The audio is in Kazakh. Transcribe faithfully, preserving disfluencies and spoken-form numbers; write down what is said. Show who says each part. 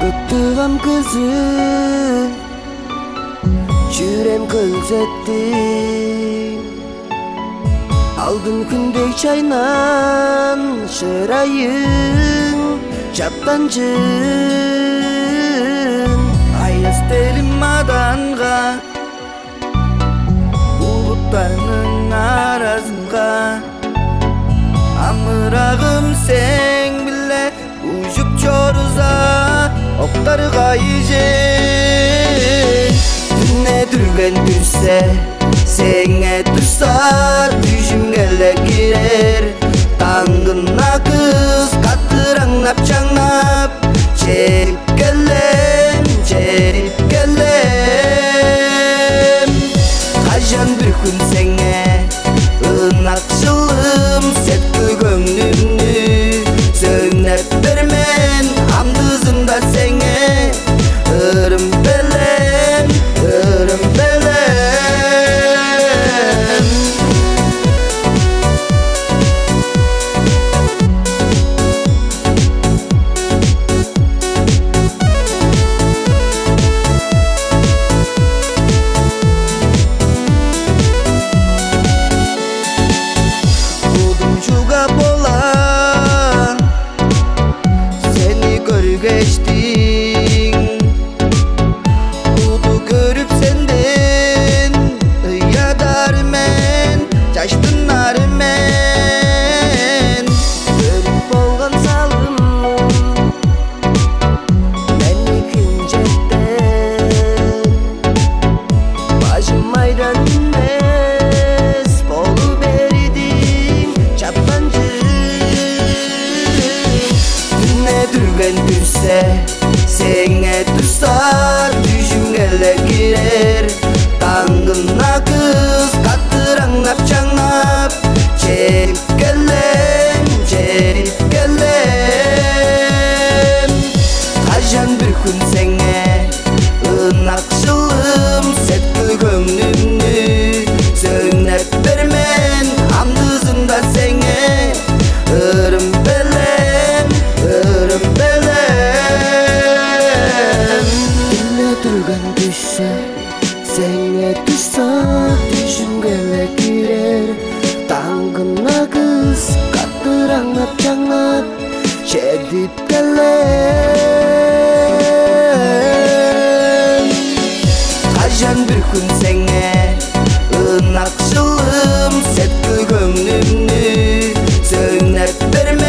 Speaker 1: Bıktığım kızı Жүрем көрсеттің Алдын күндей чайнан Шырайың Жаптан жын Аяз телім маданға Бұлыптарының аразынға Амырағым сен біле Ұжып чоруза Оқтарға ежен Дүнне дүрген дүрсе Сеңе тұрса Түшімгелі кирер Таңғына қыз Қатыраңнап жаңнап Жеріп келем, жеріп келем Қажан бір күн сеңе 은ақ жылым Сәтті көңлімді Сөңнәп бермен Амдызында сеңе Үрім белем, үрім белем Будым жуга бола Сені көргештің Буду көріп сенден Ұядармен Жаштынармен Көріп болған салым Мені күнжеттен Бажым айдан емес Болу бердің Жаптан Дүнне дүрген дүрсе Сеңе тұрса Түшімгелі кирер Таңғына қыз Қатыраңнап жаңнап Жеріп келем, жеріп келем Қажан бір күн сеңе 은ақ жылым Сәтті көңлімді Сөңнәп бермен Амдызында сеңе Үрім белем, үрім белем Дүнне дүрген дүрсе Сеңе тұрса Түшімгелі кирер Таңғына қыз Қатыраңнап жаңнап Жеріп келем Қажан бір күн сеңе 은ақ жылым Сәтті көңлімді Сөңнәп берме